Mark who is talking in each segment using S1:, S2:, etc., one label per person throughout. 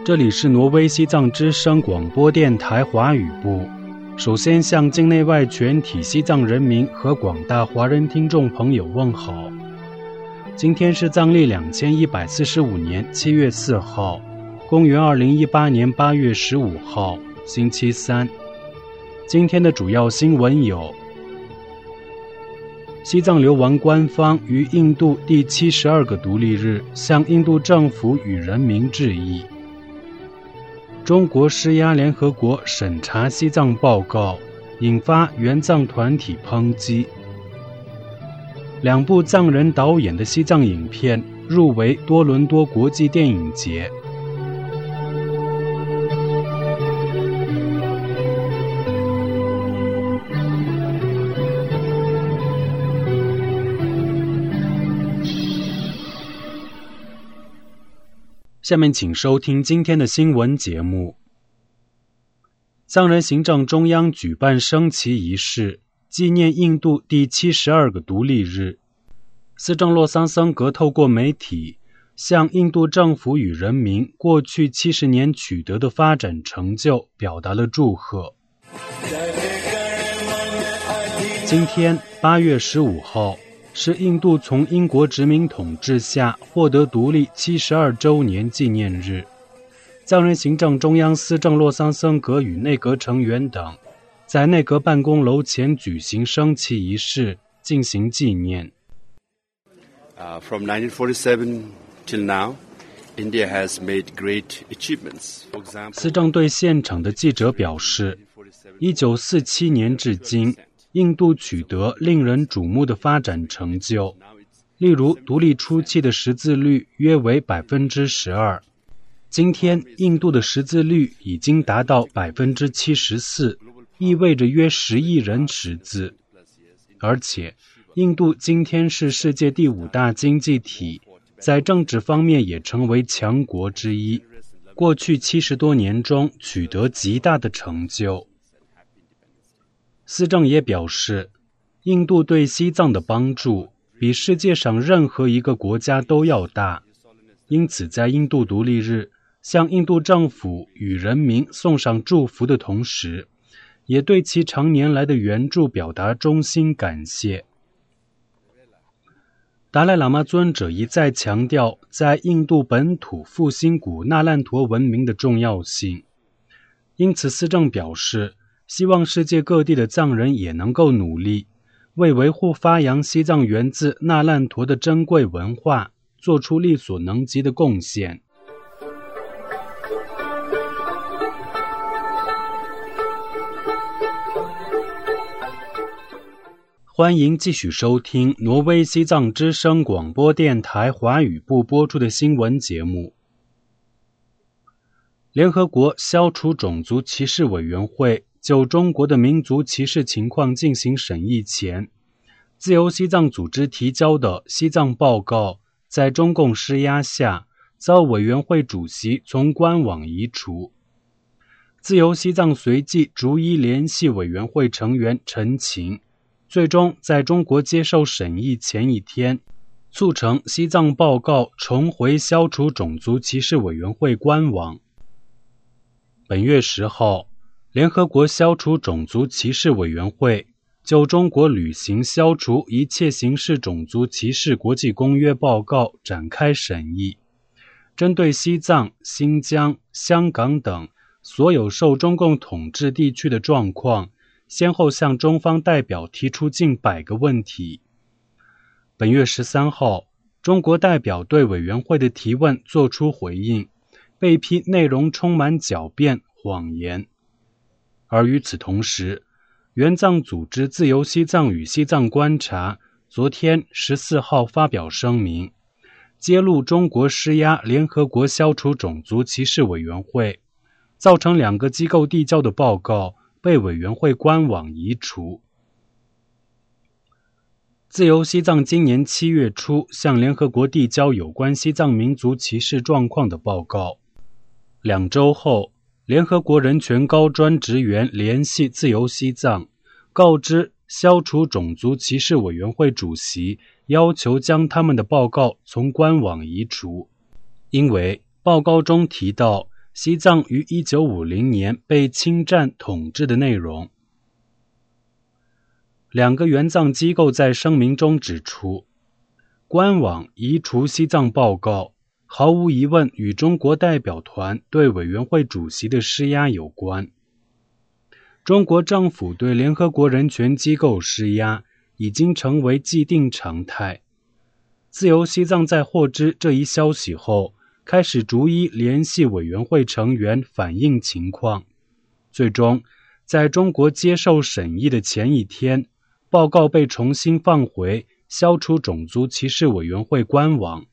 S1: 这里是挪威西藏之声广播电台华语部。首先向境内外全体西藏人民和广大华人听众朋友问好。今天是藏历2145年7月4号，公元2018年8月15号，星期三。今天的主要新闻有：西藏流亡官方于印度第72个独立日向印度政府与人民致意；中国施压联合国审查西藏报告，引发援藏团体抨击；两部藏人导演的西藏影片入围多伦多国际电影节。下面请收听今天的新闻节目。藏人行政中央举办升旗仪式，纪念印度第72个独立日。司政洛桑僧格透过媒体向印度政府与人民过去70年取得的发展成就表达了祝贺。今天8月15号是印度从英国殖民统治下获得独立72周年纪念日。藏人行政中央司政洛桑僧格与内阁成员等在内阁办公楼前举行升旗仪式，进行纪念。
S2: From 1947 till now, India has made great achievements. For example,
S1: 司政对现场的记者表示，1947年至今，印度取得令人瞩目的发展成就，例如独立初期的识字率约为 12%， 今天印度的识字率已经达到 74%， 意味着约10亿人识字。而且印度今天是世界第5大经济体，在政治方面也成为强国之一，过去70多年中取得极大的成就。司政也表示，印度对西藏的帮助比世界上任何一个国家都要大，因此在印度独立日向印度政府与人民送上祝福的同时，也对其常年来的援助表达衷心感谢。达赖喇嘛尊者一再强调在印度本土复兴古纳兰陀文明的重要性，因此司政表示，希望世界各地的藏人也能够努力，为维护发扬西藏源自纳兰陀的珍贵文化做出力所能及的贡献。欢迎继续收听挪威西藏之声广播电台华语部播出的新闻节目。联合国消除种族歧视委员会就中国的民族歧视情况进行审议前，自由西藏组织提交的西藏报告在中共施压下遭委员会主席从官网移除。自由西藏随即逐一联系委员会成员陈情，最终在中国接受审议前一天，促成西藏报告重回消除种族歧视委员会官网。本月10号，联合国消除种族歧视委员会就中国履行消除一切形式种族歧视国际公约报告展开审议，针对西藏、新疆、香港等所有受中共统治地区的状况，先后向中方代表提出近100个问题。本月13号，中国代表对委员会的提问作出回应，被批内容充满狡辩、谎言。而与此同时，援藏组织自由西藏与西藏观察昨天14号发表声明，揭露中国施压联合国消除种族歧视委员会，造成2个机构递交的报告被委员会官网移除。自由西藏今年7月初向联合国递交有关西藏民族歧视状况的报告，2周后，联合国人权高专职员联系自由西藏，告知消除种族歧视委员会主席要求将他们的报告从官网移除，因为报告中提到西藏于1950年被侵占统治的内容。两个援藏机构在声明中指出，官网移除西藏报告毫无疑问与中国代表团对委员会主席的施压有关。中国政府对联合国人权机构施压已经成为既定常态。自由西藏在获知这一消息后，开始逐一联系委员会成员反映情况。最终，在中国接受审议的前一天，报告被重新放回消除种族歧视委员会官网。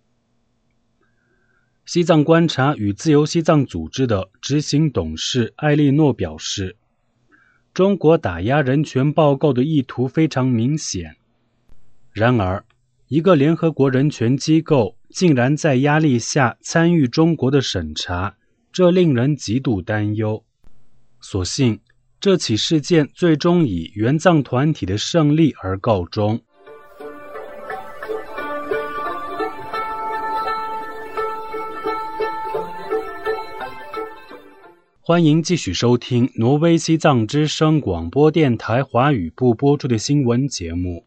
S1: 西藏观察与自由西藏组织的执行董事艾莉诺表示，中国打压人权报告的意图非常明显。然而，一个联合国人权机构竟然在压力下参与中国的审查，这令人极度担忧。所幸，这起事件最终以援藏团体的胜利而告终。欢迎继续收听挪威西藏之声广播电台华语部播出的新闻节目。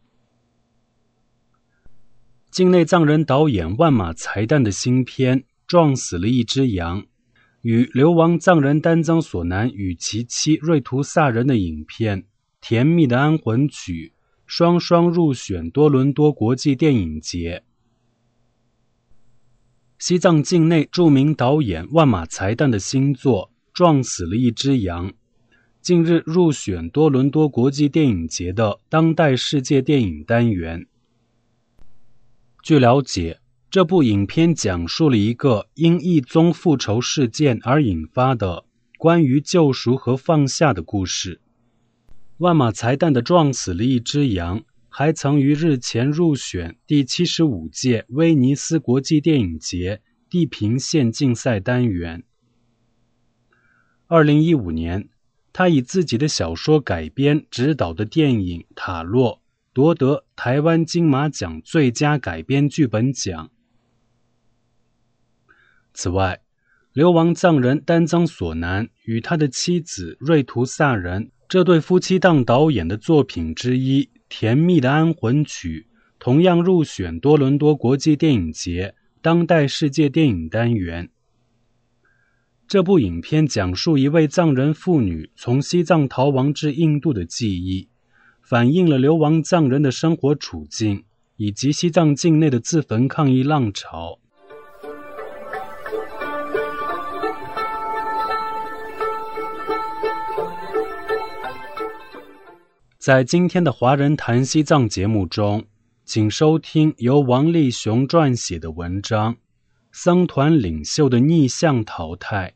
S1: 境内藏人导演万马才旦的新片《撞死了一只羊》与流亡藏人丹增索南与其妻瑞图萨人的影片《甜蜜的安魂曲》双双入选多伦多国际电影节。西藏境内著名导演万马才旦的新作《撞死了一只羊》近日入选多伦多国际电影节的当代世界电影单元。据了解，这部影片讲述了一个因一宗复仇事件而引发的关于救赎和放下的故事。万马才旦的《撞死了一只羊》还曾于日前入选第75届威尼斯国际电影节地平线竞赛单元。2015年，他以自己的小说改编执导的电影《塔洛》夺得台湾金马奖最佳改编剧本奖。此外，流亡藏人丹增索南与他的妻子瑞图萨人这对夫妻档导演的作品之一《甜蜜的安魂曲》同样入选多伦多国际电影节当代世界电影单元。这部影片讲述一位藏人妇女从西藏逃亡至印度的记忆，反映了流亡藏人的生活处境，以及西藏境内的自焚抗议浪潮。在今天的华人谈西藏节目中，请收听由王立雄撰写的文章《僧团领袖的逆向淘汰》。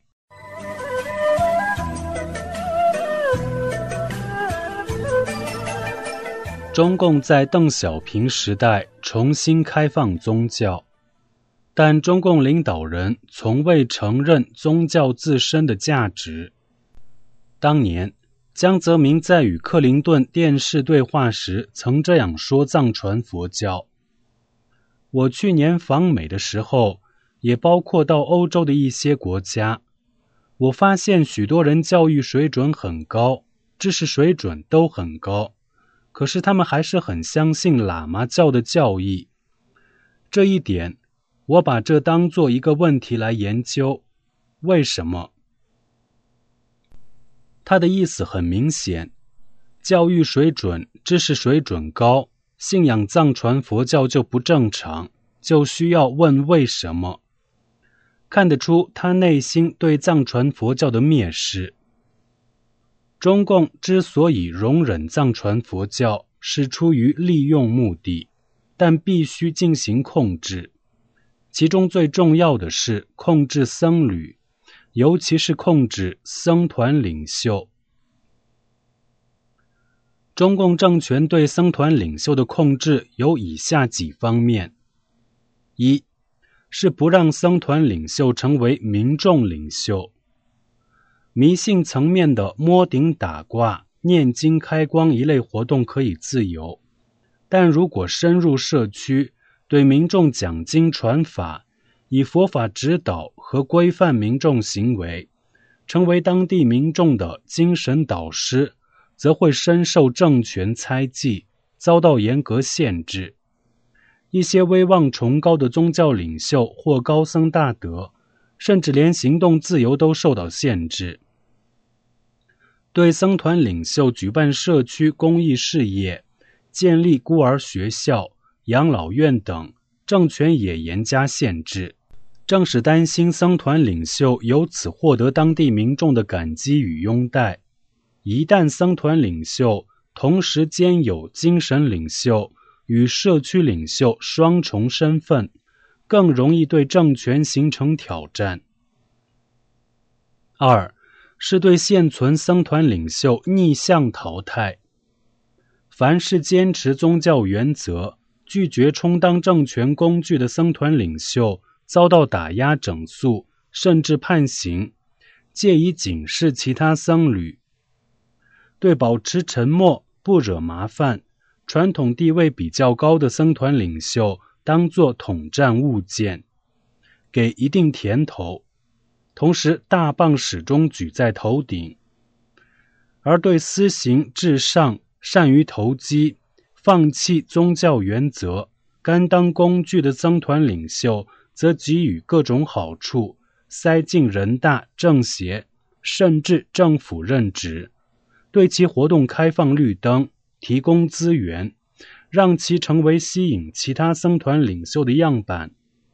S1: 中共在邓小平时代重新开放宗教，但中共领导人从未承认宗教自身的价值。当年，江泽民在与克林顿电视对话时曾这样说藏传佛教。我去年访美的时候，也包括到欧洲的一些国家，我发现许多人教育水准很高，知识水准都很高，可是他们还是很相信喇嘛教的教义。这一点，我把这当作一个问题来研究，为什么？他的意思很明显，教育水准、知识水准高，信仰藏传佛教就不正常，就需要问为什么。看得出他内心对藏传佛教的蔑视。中共之所以容忍藏传佛教，是出于利用目的，但必须进行控制。其中最重要的是控制僧侣，尤其是控制僧团领袖。中共政权对僧团领袖的控制有以下几方面：一是不让僧团领袖成为民众领袖。迷信层面的摸顶打卦、念经开光一类活动可以自由，但如果深入社区，对民众讲经传法， 以佛法指导和规范民众行为，成为当地民众的精神导师，则会深受政权猜忌，遭到严格限制。一些威望崇高的宗教领袖或高僧大德，甚至连行动自由都受到限制。对僧团领袖举办社区公益事业、建立孤儿学校、养老院等，政权也严加限制。正是担心僧团领袖由此获得当地民众的感激与拥戴。一旦僧团领袖同时兼有精神领袖与社区领袖双重身份，更容易对政权形成挑战。二是对现存僧团领袖逆向淘汰。凡是坚持宗教原则、拒绝充当政权工具的僧团领袖，遭到打压整肃，甚至判刑，借以警示其他僧侣。对保持沉默、不惹麻烦、传统地位比较高的僧团领袖，当作统战物件，给一定甜头，同时大棒始终举在头顶。而对私行至上、善于投机、放弃宗教原则、甘当工具的僧团领袖，则给予各种好处，塞进人大、政协，甚至政府任职，对其活动开放绿灯，提供资源，让其成为吸引其他僧团领袖的样板。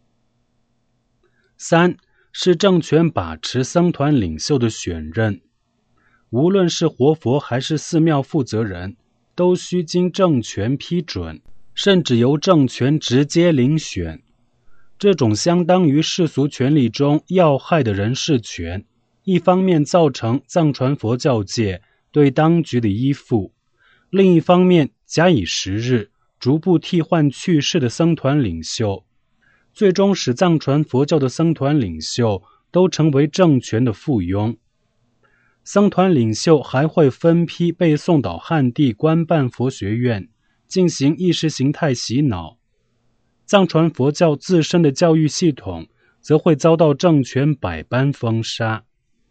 S1: 三是政权把持僧团领袖的选任。无论是活佛还是寺庙负责人，都需经政权批准，甚至由政权直接遴选。这种相当于世俗权力中要害的人事权，一方面造成藏传佛教界对当局的依附，另一方面假以时日，逐步替换去世的僧团领袖，最终使藏传佛教的僧团领袖都成为政权的附庸。僧团领袖还会分批被送到汉地官办佛学院，进行意识形态洗脑。藏传佛教自身的教育系统则会遭到政权百般封杀。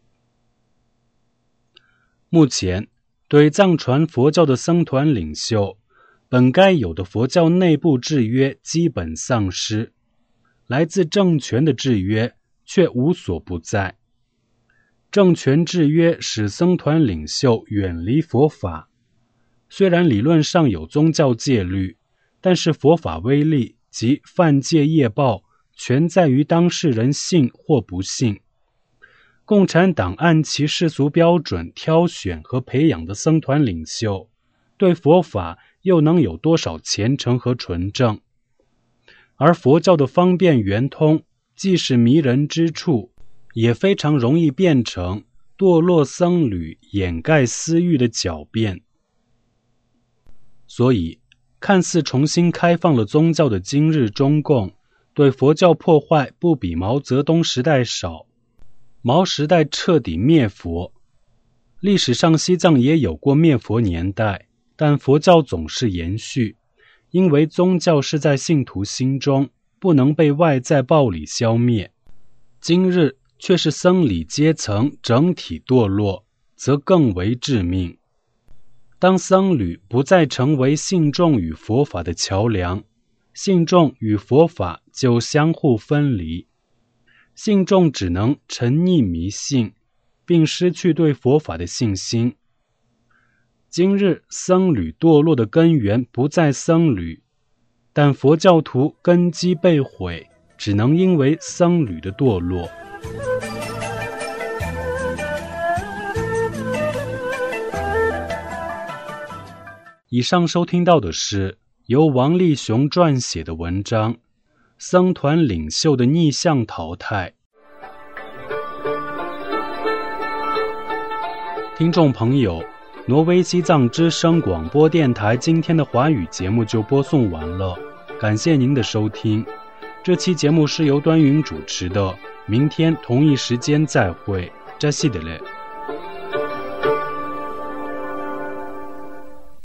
S1: 目前，对藏传佛教的僧团领袖，本该有的佛教内部制约基本丧失，来自政权的制约却无所不在。政权制约使僧团领袖远离佛法，虽然理论上有宗教戒律，但是佛法威力及犯戒业报全在于当事人信或不信。共产党按其世俗标准挑选和培养的僧团领袖，对佛法又能有多少虔诚和纯正？而佛教的方便圆通，即使迷人之处，也非常容易变成堕落僧侣掩盖私欲的狡辩。所以看似重新开放了宗教的今日中共，对佛教破坏不比毛泽东时代少。毛时代彻底灭佛，历史上西藏也有过灭佛年代，但佛教总是延续，因为宗教是在信徒心中，不能被外在暴力消灭。今日却是僧侣阶层整体堕落，则更为致命。当僧侣不再成为信众与佛法的桥梁，信众与佛法就相互分离，信众只能沉溺迷信，并失去对佛法的信心。今日僧侣堕落的根源不在僧侣，但佛教徒根基被毁，只能因为僧侣的堕落。以上收听到的是由王立雄撰写的文章《僧团领袖的逆向淘汰》。听众朋友，挪威西藏之声广播电台今天的华语节目就播送完了，感谢您的收听。这期节目是由端云主持的，明天同一时间再会，扎西德勒。